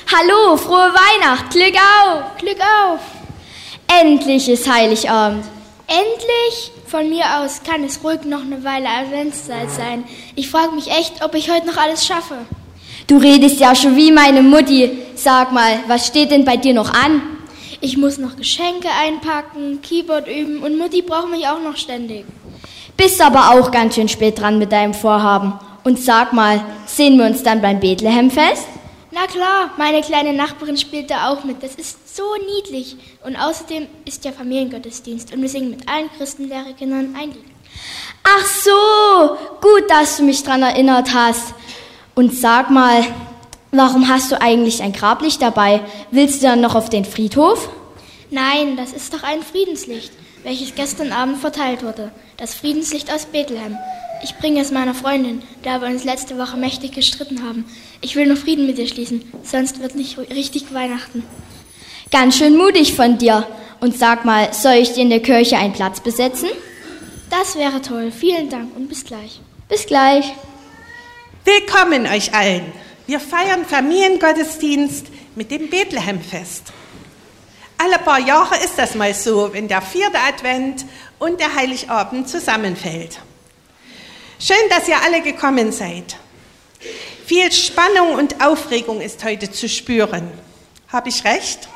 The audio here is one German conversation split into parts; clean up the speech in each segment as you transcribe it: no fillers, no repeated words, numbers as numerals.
Hallo, frohe Weihnacht, Glück auf! Glück auf! Endlich ist Heiligabend. Endlich? Von mir aus kann es ruhig noch eine Weile Adventszeit sein. Ich frage mich echt, ob ich heute noch alles schaffe. Du redest ja schon wie meine Mutti. Sag mal, was steht denn bei dir noch an? Ich muss noch Geschenke einpacken, Keyboard üben und Mutti braucht mich auch noch ständig. Bist aber auch ganz schön spät dran mit deinem Vorhaben. Und sag mal, sehen wir uns dann beim Bethlehemfest? Na klar, meine kleine Nachbarin spielt da auch mit. Das ist so niedlich. Und außerdem ist ja Familiengottesdienst und wir singen mit allen Christenlehrerkindern ein Lied. Ach so, gut, dass du mich dran erinnert hast. Und sag mal, warum hast du eigentlich ein Grablicht dabei? Willst du dann noch auf den Friedhof? Nein, das ist doch ein Friedenslicht, welches gestern Abend verteilt wurde. Das Friedenslicht aus Bethlehem. Ich bringe es meiner Freundin, da wir uns letzte Woche mächtig gestritten haben. Ich will nur Frieden mit dir schließen, sonst wird nicht richtig Weihnachten. Ganz schön mutig von dir. Und sag mal, soll ich dir in der Kirche einen Platz besetzen? Das wäre toll. Vielen Dank und bis gleich. Bis gleich. Willkommen euch allen. Wir feiern Familiengottesdienst mit dem Bethlehemfest. Alle paar Jahre ist das mal so, wenn der 4. Advent und der Heiligabend zusammenfällt. Schön, dass ihr alle gekommen seid. Viel Spannung und Aufregung ist heute zu spüren. Habe ich recht?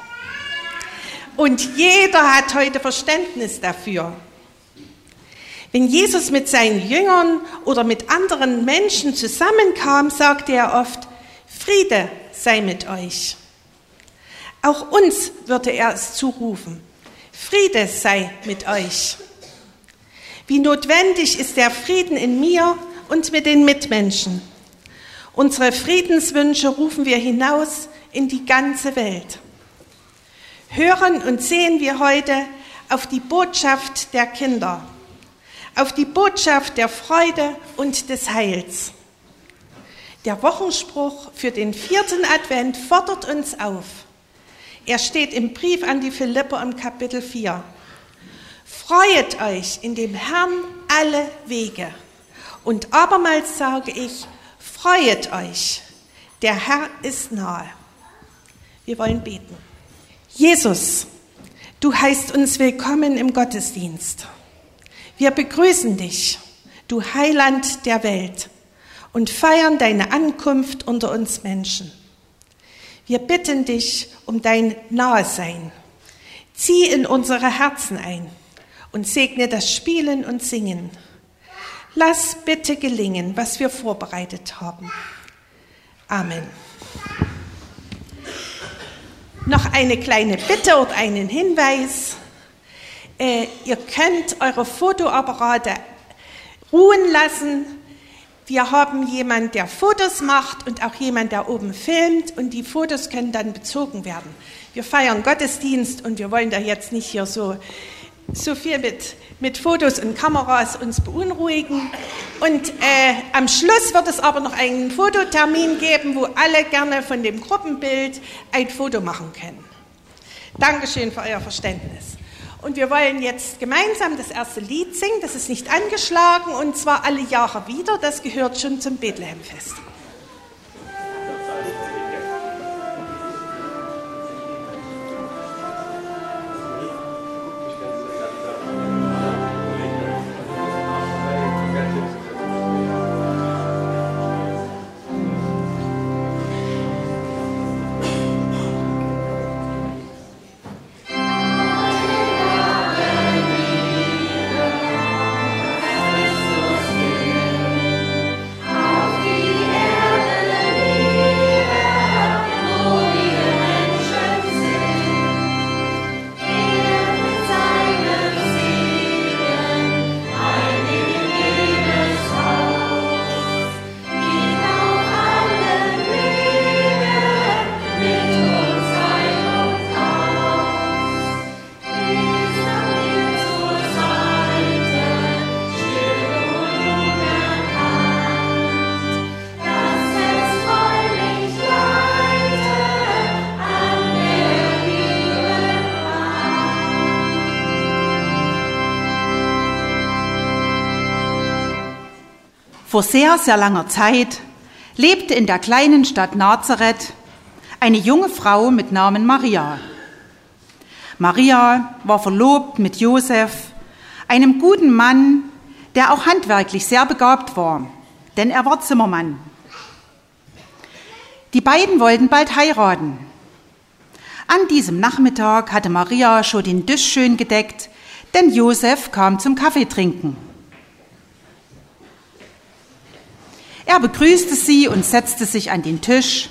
Und jeder hat heute Verständnis dafür. Wenn Jesus mit seinen Jüngern oder mit anderen Menschen zusammenkam, sagte er oft, Friede sei mit euch. Auch uns würde er es zurufen, Friede sei mit euch. Wie notwendig ist der Frieden in mir und mit den Mitmenschen. Unsere Friedenswünsche rufen wir hinaus in die ganze Welt. Hören und sehen wir heute auf die Botschaft der Kinder, auf die Botschaft der Freude und des Heils. Der Wochenspruch für den 4. Advent fordert uns auf. Er steht im Brief an die Philipper im Kapitel 4. Freuet euch in dem Herrn alle Wege. Und abermals sage ich, freuet euch, der Herr ist nahe. Wir wollen beten. Jesus, du heißt uns willkommen im Gottesdienst. Wir begrüßen dich, du Heiland der Welt, und feiern deine Ankunft unter uns Menschen. Wir bitten dich um dein Nahesein. Zieh in unsere Herzen ein und segne das Spielen und Singen. Lass bitte gelingen, was wir vorbereitet haben. Amen. Noch eine kleine Bitte und einen Hinweis. Ihr könnt eure Fotoapparate ruhen lassen. Wir haben jemanden, der Fotos macht und auch jemanden, der oben filmt, und die Fotos können dann bezogen werden. Wir feiern Gottesdienst und wir wollen da jetzt nicht hier so viel mit Fotos und Kameras uns beunruhigen. Und am Schluss wird es aber noch einen Fototermin geben, wo alle gerne von dem Gruppenbild ein Foto machen können. Dankeschön für euer Verständnis. Und wir wollen jetzt gemeinsam das erste Lied singen, das ist nicht angeschlagen, und zwar alle Jahre wieder, das gehört schon zum Bethlehemfest. Vor sehr, sehr langer Zeit lebte in der kleinen Stadt Nazareth eine junge Frau mit Namen Maria. Maria war verlobt mit Josef, einem guten Mann, der auch handwerklich sehr begabt war, denn er war Zimmermann. Die beiden wollten bald heiraten. An diesem Nachmittag hatte Maria schon den Tisch schön gedeckt, denn Josef kam zum Kaffeetrinken. Er begrüßte sie und setzte sich an den Tisch.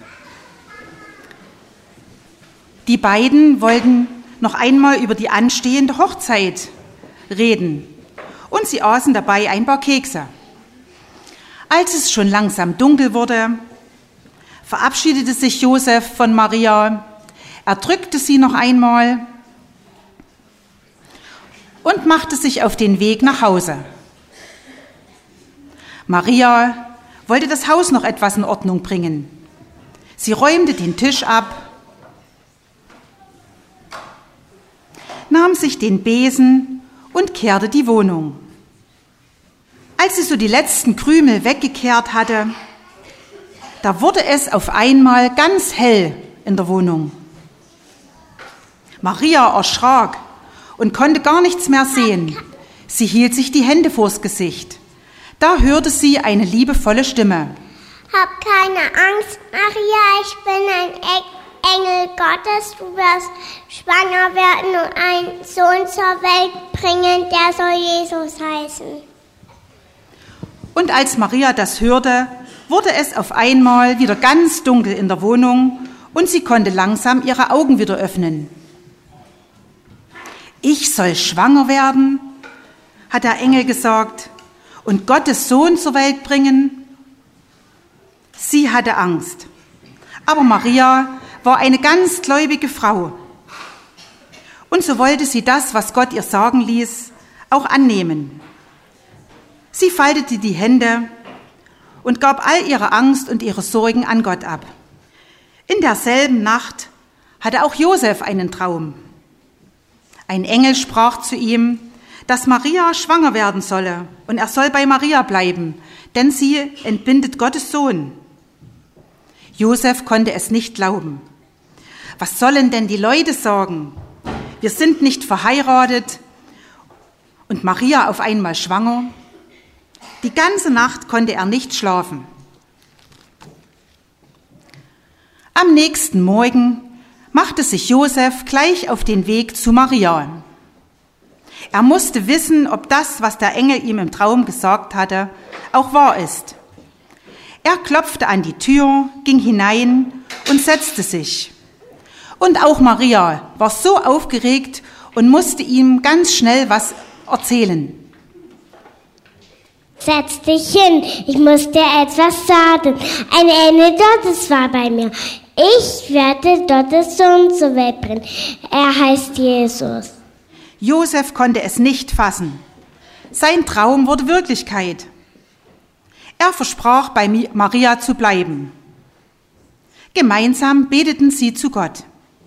Die beiden wollten noch einmal über die anstehende Hochzeit reden und sie aßen dabei ein paar Kekse. Als es schon langsam dunkel wurde, verabschiedete sich Josef von Maria, er drückte sie noch einmal und machte sich auf den Weg nach Hause. Maria wollte das Haus noch etwas in Ordnung bringen. Sie räumte den Tisch ab, nahm sich den Besen und kehrte die Wohnung. Als sie so die letzten Krümel weggekehrt hatte, da wurde es auf einmal ganz hell in der Wohnung. Maria erschrak und konnte gar nichts mehr sehen. Sie hielt sich die Hände vors Gesicht. Da hörte sie eine liebevolle Stimme. Hab keine Angst, Maria, ich bin ein Engel Gottes. Du wirst schwanger werden und einen Sohn zur Welt bringen, der soll Jesus heißen. Und als Maria das hörte, wurde es auf einmal wieder ganz dunkel in der Wohnung und sie konnte langsam ihre Augen wieder öffnen. Ich soll schwanger werden, hat der Engel gesagt, und Gottes Sohn zur Welt bringen? Sie hatte Angst. Aber Maria war eine ganz gläubige Frau. Und so wollte sie das, was Gott ihr sagen ließ, auch annehmen. Sie faltete die Hände und gab all ihre Angst und ihre Sorgen an Gott ab. In derselben Nacht hatte auch Josef einen Traum. Ein Engel sprach zu ihm, dass Maria schwanger werden solle und er soll bei Maria bleiben, denn sie entbindet Gottes Sohn. Josef konnte es nicht glauben. Was sollen denn die Leute sagen? Wir sind nicht verheiratet und Maria auf einmal schwanger. Die ganze Nacht konnte er nicht schlafen. Am nächsten Morgen machte sich Josef gleich auf den Weg zu Maria. Er musste wissen, ob das, was der Engel ihm im Traum gesagt hatte, auch wahr ist. Er klopfte an die Tür, ging hinein und setzte sich. Und auch Maria war so aufgeregt und musste ihm ganz schnell was erzählen. Setz dich hin, ich muss dir etwas sagen. Ein Engel Gottes war bei mir. Ich werde Gottes Sohn zur Welt bringen. Er heißt Jesus. Josef konnte es nicht fassen. Sein Traum wurde Wirklichkeit. Er versprach, bei Maria zu bleiben. Gemeinsam beteten sie zu Gott.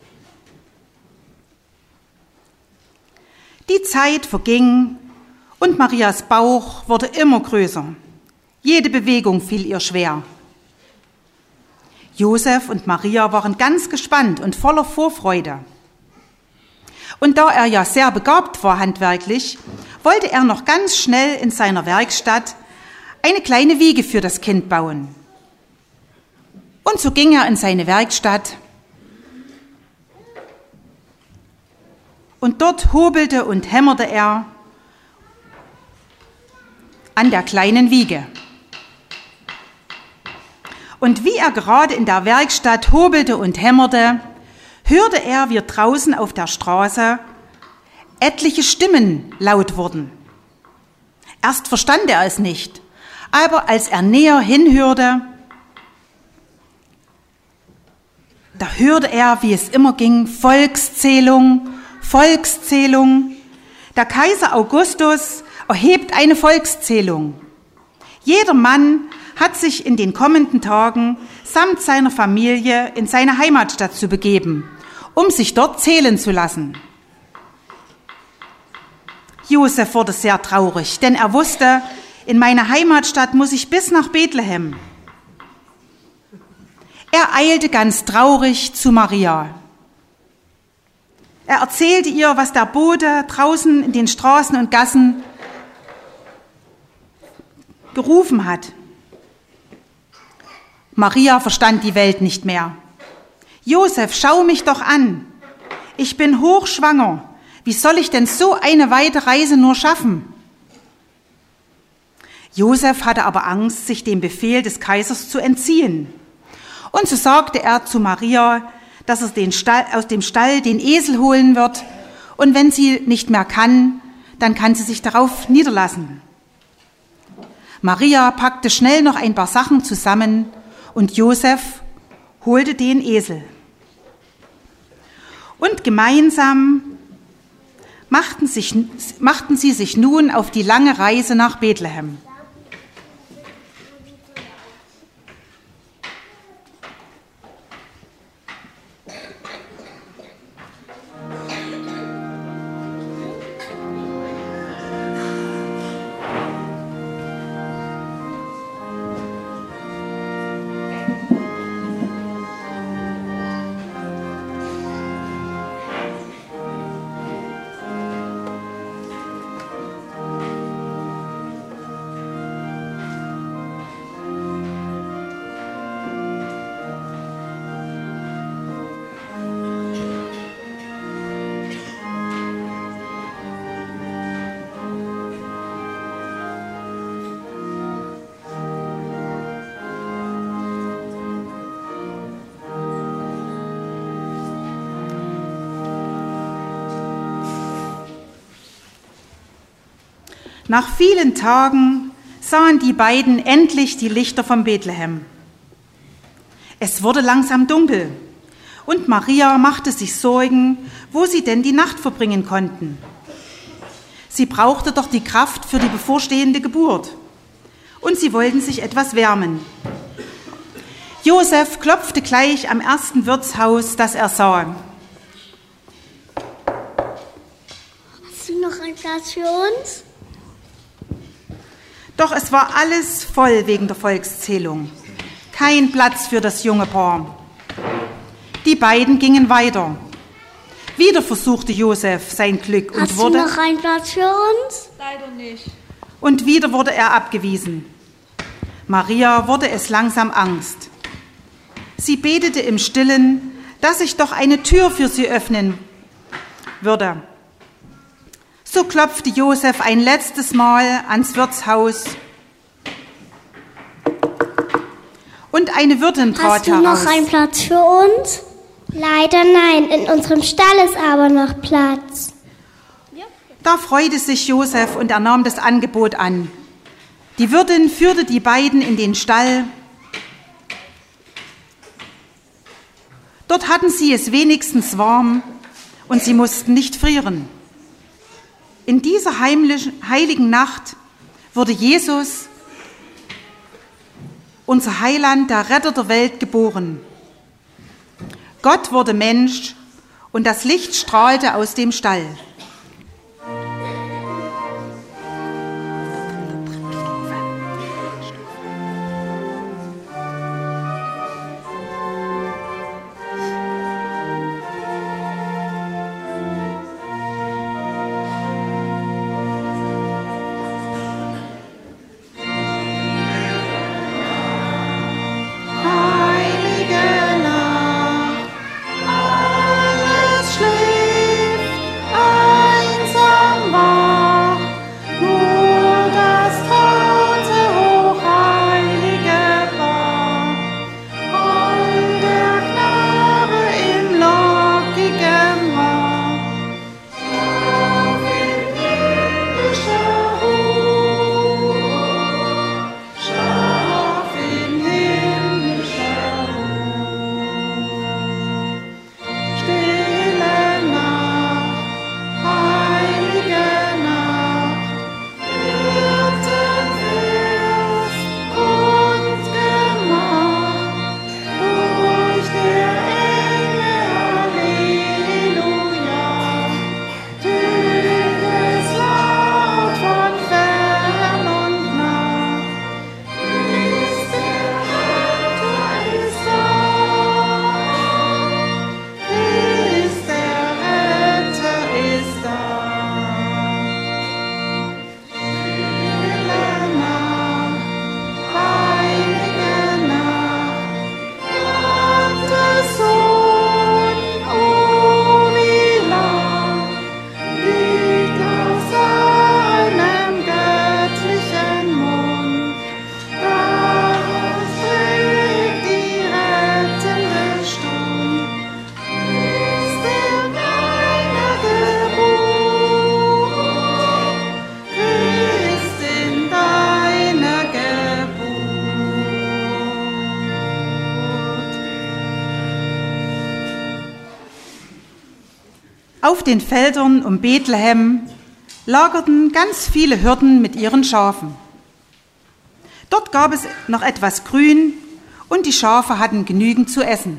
Die Zeit verging und Marias Bauch wurde immer größer. Jede Bewegung fiel ihr schwer. Josef und Maria waren ganz gespannt und voller Vorfreude. Und da er ja sehr begabt war handwerklich, wollte er noch ganz schnell in seiner Werkstatt eine kleine Wiege für das Kind bauen. Und so ging er in seine Werkstatt und dort hobelte und hämmerte er an der kleinen Wiege. Und wie er gerade in der Werkstatt hobelte und hämmerte, hörte er, wie draußen auf der Straße etliche Stimmen laut wurden. Erst verstand er es nicht, aber als er näher hinhörte, da hörte er, wie es immer ging, Volkszählung, Volkszählung. Der Kaiser Augustus erhebt eine Volkszählung. Jeder Mann hat sich in den kommenden Tagen samt seiner Familie in seine Heimatstadt zu begeben, um sich dort zählen zu lassen. Josef wurde sehr traurig, denn er wusste, in meine Heimatstadt muss ich bis nach Bethlehem. Er eilte ganz traurig zu Maria. Er erzählte ihr, was der Bote draußen in den Straßen und Gassen gerufen hat. Maria verstand die Welt nicht mehr. Josef, schau mich doch an. Ich bin hochschwanger. Wie soll ich denn so eine weite Reise nur schaffen? Josef hatte aber Angst, sich dem Befehl des Kaisers zu entziehen. Und so sagte er zu Maria, dass er aus dem Stall den Esel holen wird. Und wenn sie nicht mehr kann, dann kann sie sich darauf niederlassen. Maria packte schnell noch ein paar Sachen zusammen und Josef holte den Esel. Und gemeinsam machten sie sich nun auf die lange Reise nach Bethlehem. Nach vielen Tagen sahen die beiden endlich die Lichter von Bethlehem. Es wurde langsam dunkel und Maria machte sich Sorgen, wo sie denn die Nacht verbringen konnten. Sie brauchte doch die Kraft für die bevorstehende Geburt und sie wollten sich etwas wärmen. Josef klopfte gleich am ersten Wirtshaus, das er sah. Hast du noch einen Platz für uns? Doch es war alles voll wegen der Volkszählung. Kein Platz für das junge Paar. Die beiden gingen weiter. Wieder versuchte Josef sein Glück und Hast du noch einen Platz für uns? Leider nicht. Und wieder wurde er abgewiesen. Maria wurde es langsam Angst. Sie betete im Stillen, dass sich doch eine Tür für sie öffnen würde. So klopfte Josef ein letztes Mal ans Wirtshaus und eine Wirtin trat heraus. Hast du noch einen Platz für uns? Leider nein, in unserem Stall ist aber noch Platz. Da freute sich Josef und er nahm das Angebot an. Die Wirtin führte die beiden in den Stall. Dort hatten sie es wenigstens warm und sie mussten nicht frieren. In dieser heiligen Nacht wurde Jesus, unser Heiland, der Retter der Welt, geboren. Gott wurde Mensch und das Licht strahlte aus dem Stall. Heilige Nacht, alles schläft. Auf den Feldern um Bethlehem lagerten ganz viele Hirten mit ihren Schafen. Dort gab es noch etwas Grün und die Schafe hatten genügend zu essen.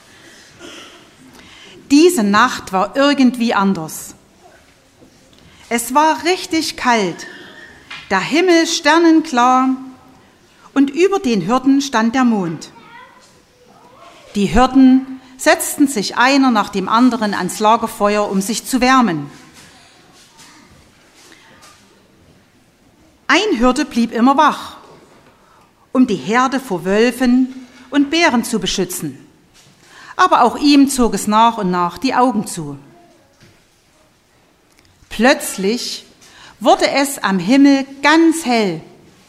Diese Nacht war irgendwie anders. Es war richtig kalt, der Himmel sternenklar und über den Hirten stand der Mond. Die Hirten setzten sich einer nach dem anderen ans Lagerfeuer, um sich zu wärmen. Ein Hirte blieb immer wach, um die Herde vor Wölfen und Bären zu beschützen. Aber auch ihm zog es nach und nach die Augen zu. Plötzlich wurde es am Himmel ganz hell.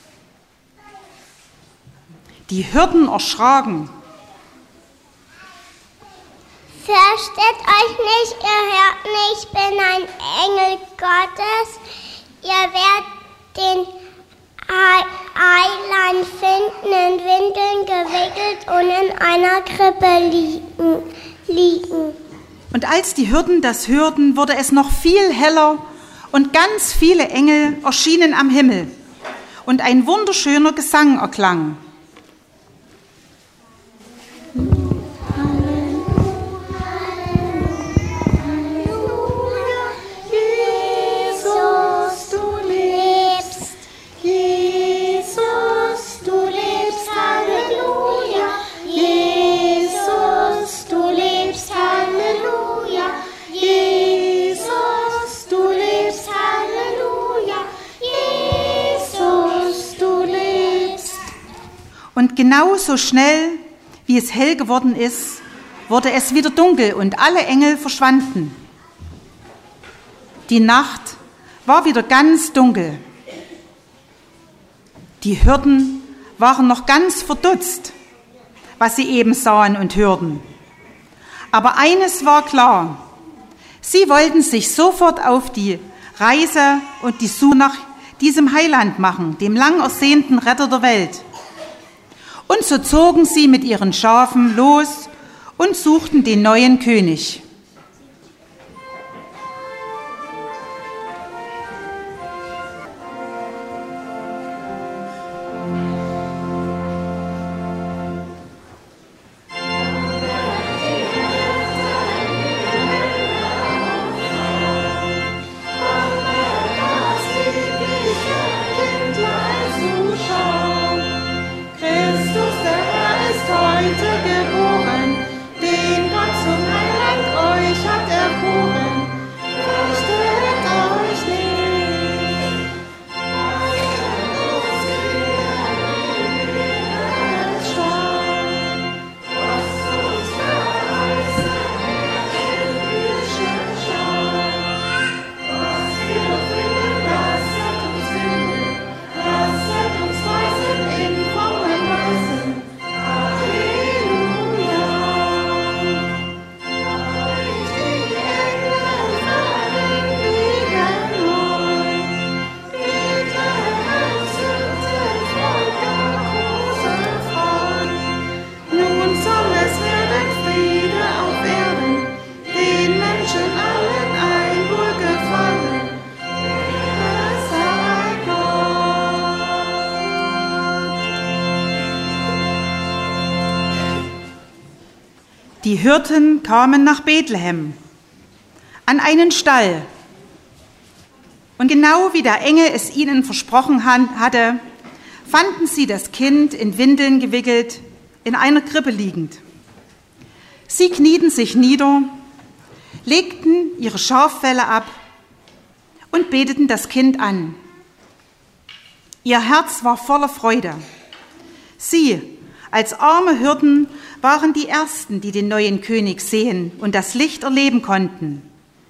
Die Hirten erschraken. Fürchtet euch nicht, ihr Hirten, ich bin ein Engel Gottes. Ihr werdet den Heiland finden, in Windeln gewickelt und in einer Krippe liegen. Und als die Hirten das hörten, wurde es noch viel heller und ganz viele Engel erschienen am Himmel und ein wunderschöner Gesang erklang. Und genauso schnell, wie es hell geworden ist, wurde es wieder dunkel und alle Engel verschwanden. Die Nacht war wieder ganz dunkel. Die Hirten waren noch ganz verdutzt, was sie eben sahen und hörten. Aber eines war klar: Sie wollten sich sofort auf die Reise und die Suche nach diesem Heiland machen, dem lang ersehnten Retter der Welt. Und so zogen sie mit ihren Schafen los und suchten den neuen König. Die Hirten kamen nach Bethlehem, an einen Stall. Und genau wie der Engel es ihnen versprochen hatte, fanden sie das Kind in Windeln gewickelt, in einer Krippe liegend. Sie knieten sich nieder, legten ihre Schaffelle ab und beteten das Kind an. Ihr Herz war voller Freude. Sie, als arme Hirten, waren die Ersten, die den neuen König sehen und das Licht erleben konnten.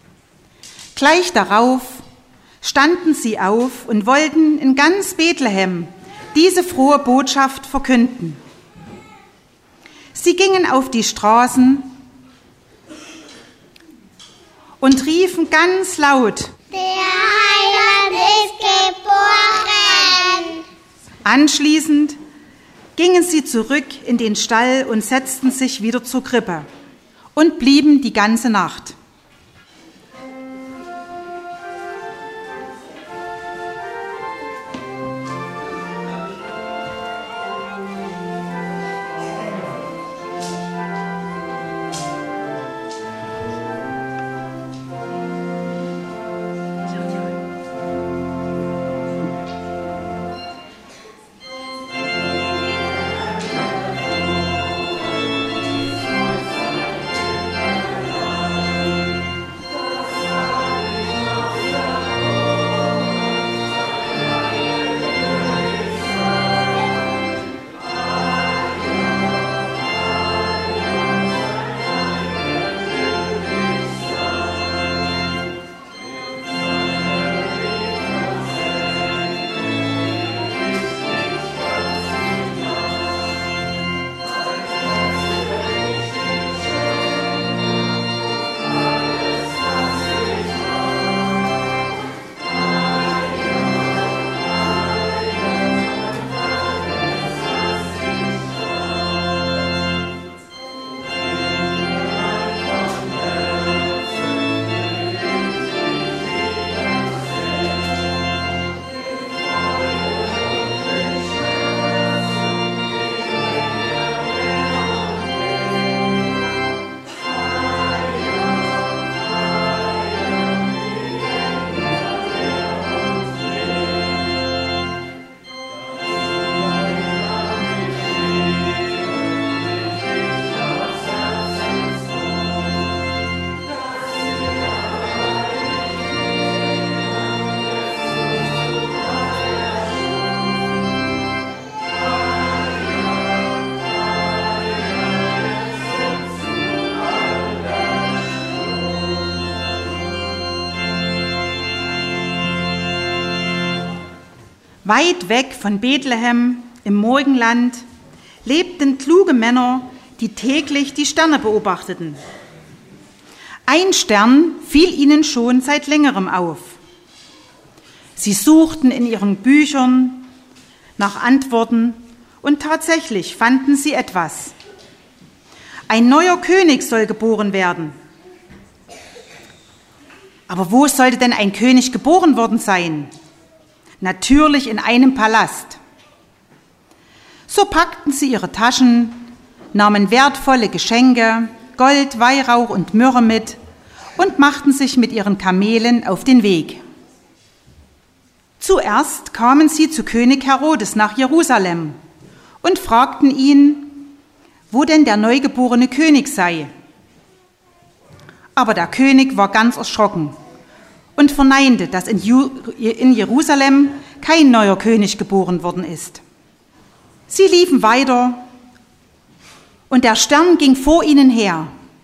Gleich darauf standen sie auf und wollten in ganz Bethlehem diese frohe Botschaft verkünden. Sie gingen auf die Straßen und riefen ganz laut: Der Heiland ist geboren! Anschließend gingen sie zurück in den Stall und setzten sich wieder zur Krippe und blieben die ganze Nacht. Weit weg von Bethlehem im Morgenland lebten kluge Männer, die täglich die Sterne beobachteten. Ein Stern fiel ihnen schon seit längerem auf. Sie suchten in ihren Büchern nach Antworten und tatsächlich fanden sie etwas. Ein neuer König soll geboren werden. Aber wo sollte denn ein König geboren worden sein? Natürlich in einem Palast. So packten sie ihre Taschen, nahmen wertvolle Geschenke, Gold, Weihrauch und Myrrhe mit und machten sich mit ihren Kamelen auf den Weg. Zuerst kamen sie zu König Herodes nach Jerusalem und fragten ihn, wo denn der neugeborene König sei. Aber der König war ganz erschrocken und verneinte, dass in Jerusalem kein neuer König geboren worden ist. Sie liefen weiter und der Stern ging vor ihnen her.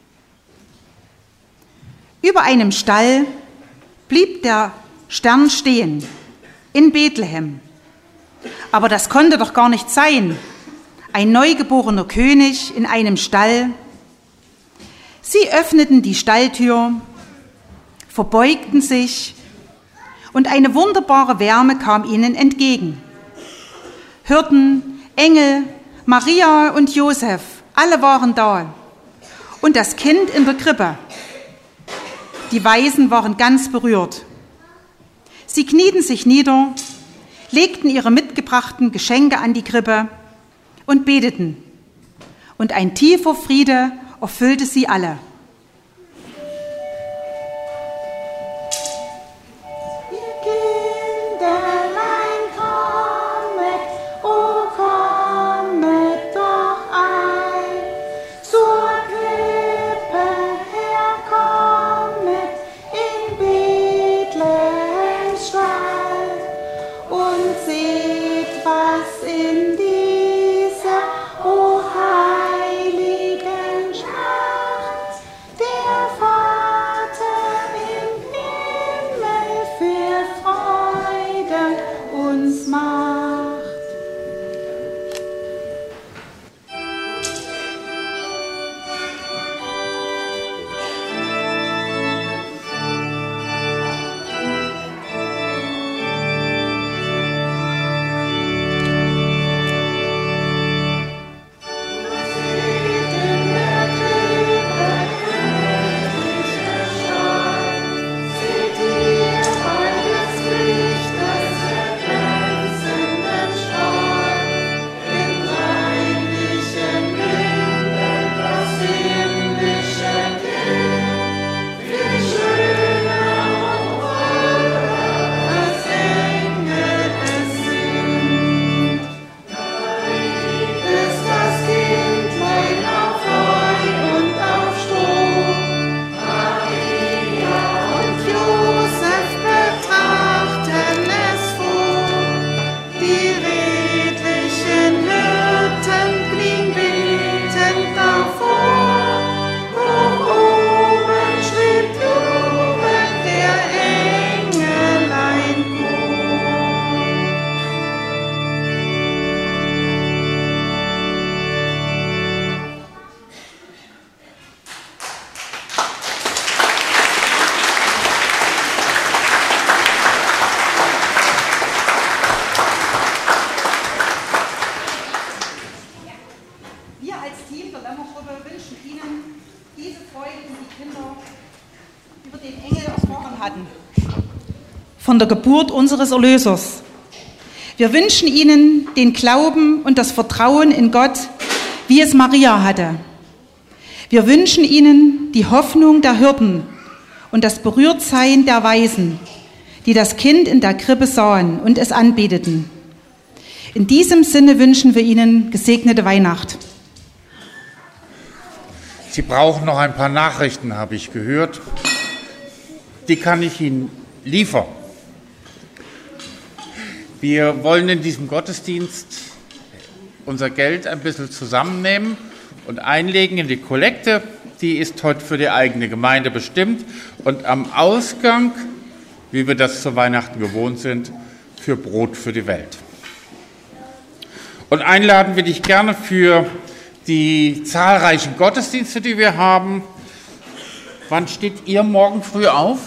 Über einem Stall blieb der Stern stehen, in Bethlehem. Aber das konnte doch gar nicht sein. Ein neugeborener König in einem Stall. Sie öffneten die Stalltür, verbeugten sich und eine wunderbare Wärme kam ihnen entgegen. Hirten, Engel, Maria und Josef, alle waren da. Und das Kind in der Krippe. Die Weisen waren ganz berührt. Sie knieten sich nieder, legten ihre mitgebrachten Geschenke an die Krippe und beteten. Und ein tiefer Friede erfüllte sie alle. Von der Geburt unseres Erlösers. Wir wünschen Ihnen den Glauben und das Vertrauen in Gott, wie es Maria hatte. Wir wünschen Ihnen die Hoffnung der Hirten und das Berührtsein der Weisen, die das Kind in der Krippe sahen und es anbeteten. In diesem Sinne wünschen wir Ihnen gesegnete Weihnacht. Sie brauchen noch ein paar Nachrichten, habe ich gehört. Die kann ich Ihnen liefern. Wir wollen in diesem Gottesdienst unser Geld ein bisschen zusammennehmen und einlegen in die Kollekte. Die ist heute für die eigene Gemeinde bestimmt. Und am Ausgang, wie wir das zu Weihnachten gewohnt sind, für Brot für die Welt. Und einladen wir dich gerne für die zahlreichen Gottesdienste, die wir haben. Wann steht ihr morgen früh auf?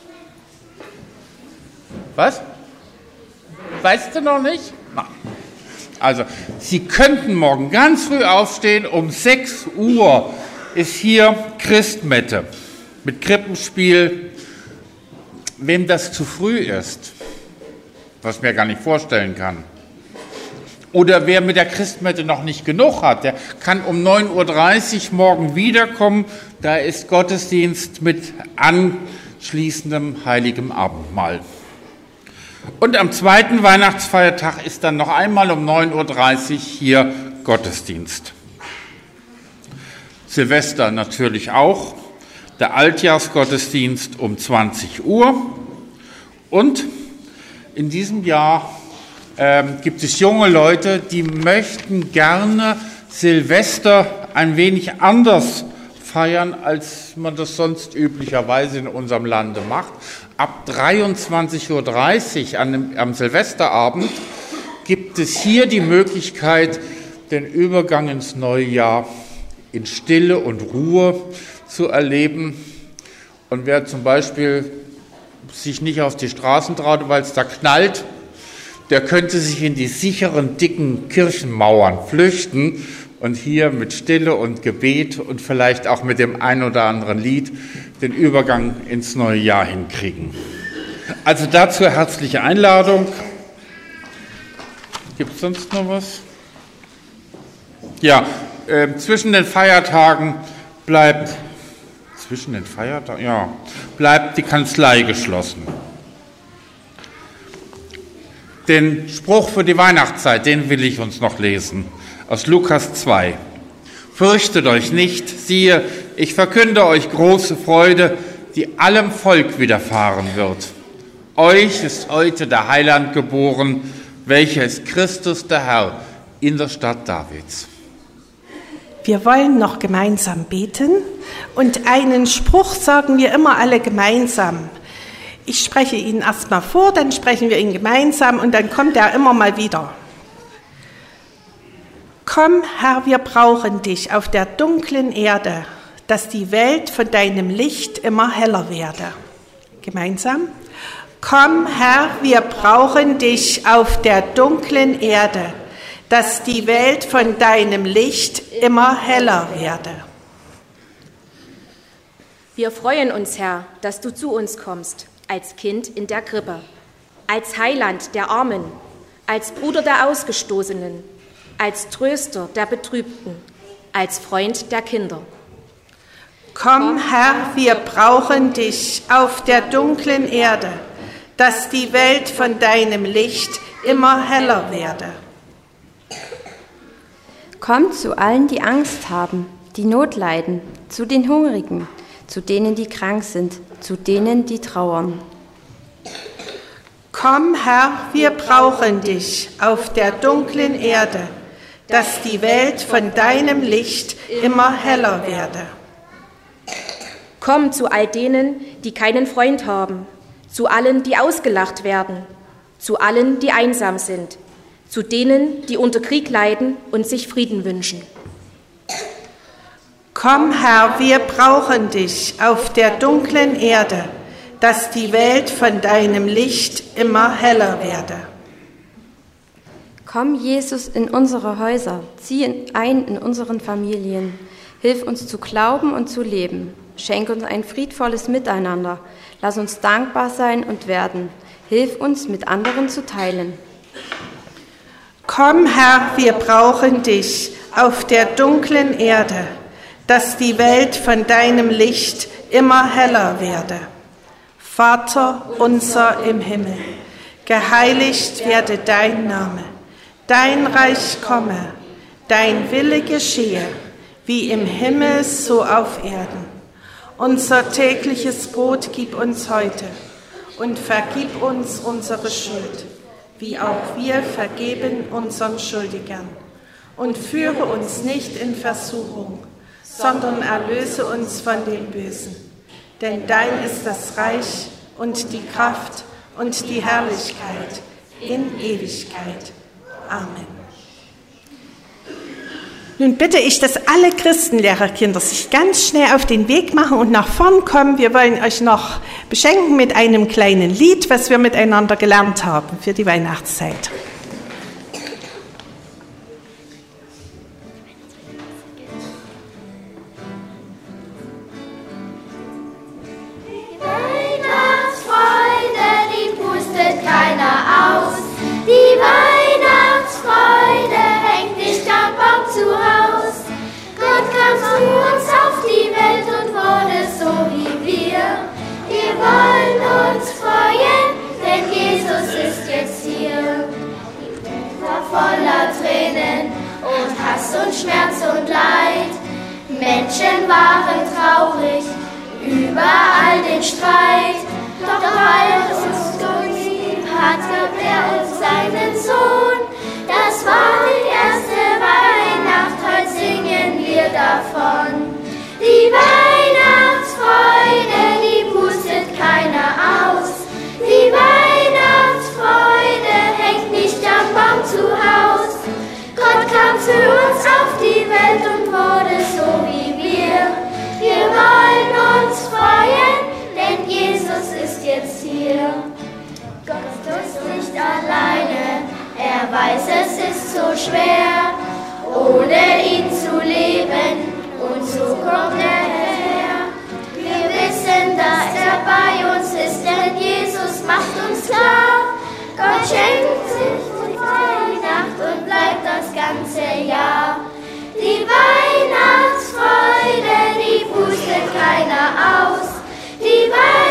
Was? Weißt du noch nicht? Nein. Also, Sie könnten morgen ganz früh aufstehen. Um 6 Uhr ist hier Christmette mit Krippenspiel. Wem das zu früh ist, was ich mir gar nicht vorstellen kann, oder wer mit der Christmette noch nicht genug hat, der kann um 9.30 Uhr morgen wiederkommen. Da ist Gottesdienst mit anschließendem Heiligem Abendmahl. Und am zweiten Weihnachtsfeiertag ist dann noch einmal um 9.30 Uhr hier Gottesdienst. Silvester natürlich auch, der Altjahrsgottesdienst um 20 Uhr. Und in diesem Jahr gibt es junge Leute, die möchten gerne Silvester ein wenig anders feiern, als man das sonst üblicherweise in unserem Lande macht. Ab 23.30 Uhr am Silvesterabend gibt es hier die Möglichkeit, den Übergang ins neue Jahr in Stille und Ruhe zu erleben. Und wer zum Beispiel sich nicht auf die Straßen traut, weil es da knallt, der könnte sich in die sicheren, dicken Kirchenmauern flüchten und hier mit Stille und Gebet und vielleicht auch mit dem ein oder anderen Lied den Übergang ins neue Jahr hinkriegen. Also dazu herzliche Einladung. Gibt es sonst noch was? Ja, zwischen den Feiertagen bleibt die Kanzlei geschlossen. Den Spruch für die Weihnachtszeit, den will ich uns noch lesen, aus Lukas 2. Fürchtet euch nicht, siehe, ich verkünde euch große Freude, die allem Volk widerfahren wird. Euch ist heute der Heiland geboren, welcher ist Christus der Herr in der Stadt Davids. Wir wollen noch gemeinsam beten und einen Spruch sagen wir immer alle gemeinsam. Ich spreche ihn erstmal vor, dann sprechen wir ihn gemeinsam und dann kommt er immer mal wieder. Komm, Herr, wir brauchen dich auf der dunklen Erde, dass die Welt von deinem Licht immer heller werde. Gemeinsam. Komm, Herr, wir brauchen dich auf der dunklen Erde, dass die Welt von deinem Licht immer heller werde. Wir freuen uns, Herr, dass du zu uns kommst, als Kind in der Krippe, als Heiland der Armen, als Bruder der Ausgestoßenen, als Tröster der Betrübten, als Freund der Kinder. Komm, Herr, wir brauchen dich auf der dunklen Erde, dass die Welt von deinem Licht immer heller werde. Komm zu allen, die Angst haben, die Not leiden, zu den Hungrigen, zu denen, die krank sind, zu denen, die trauern. Komm, Herr, wir brauchen dich auf der dunklen Erde, dass die Welt von deinem Licht immer heller werde. Komm zu all denen, die keinen Freund haben, zu allen, die ausgelacht werden, zu allen, die einsam sind, zu denen, die unter Krieg leiden und sich Frieden wünschen. Komm, Herr, wir brauchen dich auf der dunklen Erde, dass die Welt von deinem Licht immer heller werde. Komm, Jesus, in unsere Häuser, zieh ein in unseren Familien, hilf uns zu glauben und zu leben, schenk uns ein friedvolles Miteinander, lass uns dankbar sein und werden, hilf uns, mit anderen zu teilen. Komm, Herr, wir brauchen dich auf der dunklen Erde, dass die Welt von deinem Licht immer heller werde. Vater unser im Himmel, geheiligt werde dein Name, dein Reich komme, dein Wille geschehe, wie im Himmel so auf Erden. Unser tägliches Brot gib uns heute und vergib uns unsere Schuld, wie auch wir vergeben unseren Schuldigern. Und führe uns nicht in Versuchung, sondern erlöse uns von dem Bösen. Denn dein ist das Reich und die Kraft und die Herrlichkeit in Ewigkeit. Amen. Nun bitte ich, dass alle Christenlehrerkinder sich ganz schnell auf den Weg machen und nach vorn kommen. Wir wollen euch noch beschenken mit einem kleinen Lied, was wir miteinander gelernt haben für die Weihnachtszeit. Voller Tränen und Hass und Schmerz und Leid. Menschen waren traurig über all den Streit. Doch weil es uns so lieb hat, gab er uns seinen Sohn. Das war die erste Weihnacht, heute singen wir davon. Die Weihnachtsfreude, die pustet keiner aus. Die Weihnachtsfreude hängt nicht am Baum zu Haus. Gott kam für uns auf die Welt und wurde so wie wir. Wir wollen uns freuen, denn Jesus ist jetzt hier. Gott ist nicht alleine, er weiß, es ist so schwer, ohne ihn zu leben, und so kommt er her. Wir wissen, dass er bei uns ist, denn Jesus macht uns klar. Gott schenkt sich die Weihnacht und bleibt das ganze Jahr. Die Weihnachtsfreude, die pustet keiner aus. Die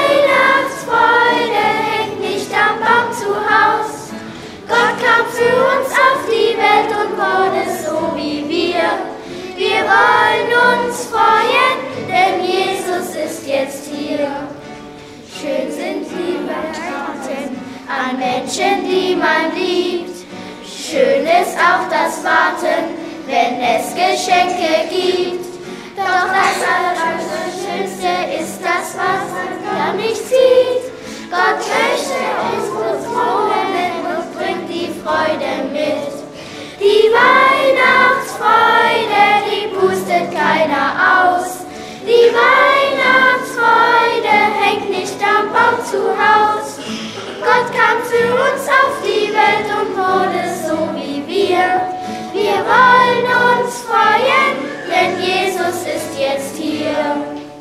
Weihnachtsfreude hängt nicht am Baum zu Haus. Gott kam für uns auf die Welt und wurde so wie wir. Wir wollen uns freuen, denn Jesus ist jetzt hier. Schön sind die Weihnachten an Menschen, die man liebt. Schön ist auch das Warten, wenn es Geschenke gibt. Doch das Allerschönste ist das, was man gar nicht sieht. Gott möchte uns bewohnen und bringt die Freude mit. Die Weihnachtsfreude, die pustet keiner aus. Die Weihnachtsfreude hängt nicht am Baum zu Haus. Gott kam für uns auf die Welt und wurde so wie wir. Wir wollen uns freuen, denn Jesus ist jetzt hier.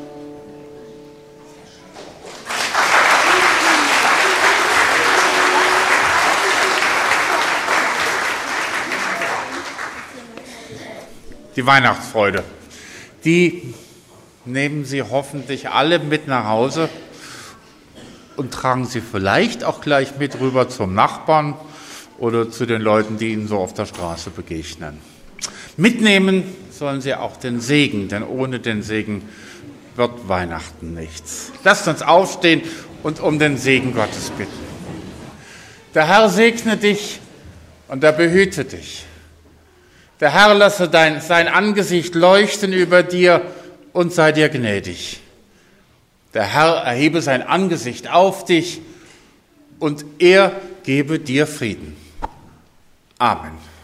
Die Weihnachtsfreude, die nehmen Sie hoffentlich alle mit nach Hause und tragen Sie vielleicht auch gleich mit rüber zum Nachbarn oder zu den Leuten, die Ihnen so auf der Straße begegnen. Mitnehmen sollen Sie auch den Segen, denn ohne den Segen wird Weihnachten nichts. Lasst uns aufstehen und um den Segen Gottes bitten. Der Herr segne dich und er behüte dich. Der Herr lasse sein Angesicht leuchten über dir und sei dir gnädig. Der Herr erhebe sein Angesicht auf dich und er gebe dir Frieden. Amen.